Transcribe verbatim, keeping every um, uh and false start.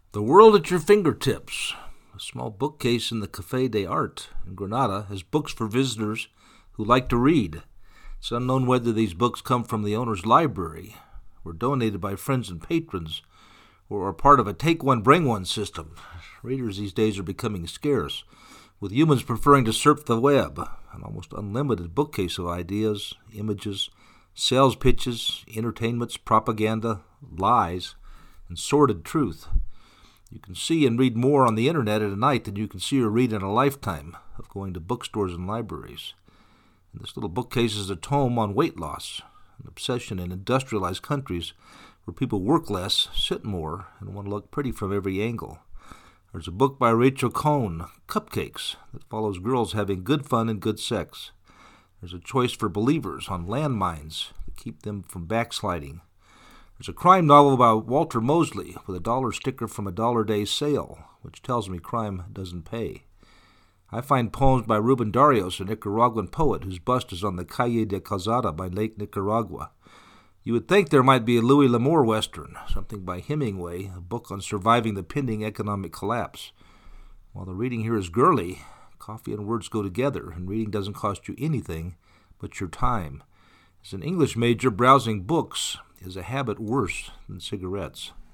The world at your fingertips. A small bookcase in the Café des Arts in Granada has books for visitors who like to read. It's unknown whether these books come from the owner's library, were donated by friends and patrons, or are part of a take-one-bring-one system. Readers these days are becoming scarce, with humans preferring to surf the web, an almost unlimited bookcase of ideas, images, sales pitches, entertainments, propaganda, lies, and sordid truth. You can see and read more on the internet at a night than you can see or read in a lifetime of going to bookstores and libraries. And this little bookcase is a tome on weight loss, an obsession in industrialized countries where people work less, sit more, and want to look pretty from every angle. There's a book by Rachel Cohn, Cupcakes, that follows girls having good fun and good sex. There's a choice for believers on landmines that keep them from backsliding. There's a crime novel about Walter Mosley with a dollar sticker from a Dollar Day sale, which tells me crime doesn't pay. I find poems by Ruben Darios, a Nicaraguan poet whose bust is on the Calle de Calzada by Lake Nicaragua. You would think there might be a Louis L'Amour Western, something by Hemingway, a book on surviving the pending economic collapse. While the reading here is girly, coffee and words go together, and reading doesn't cost you anything but your time. As an English major, browsing books is a habit worse than cigarettes.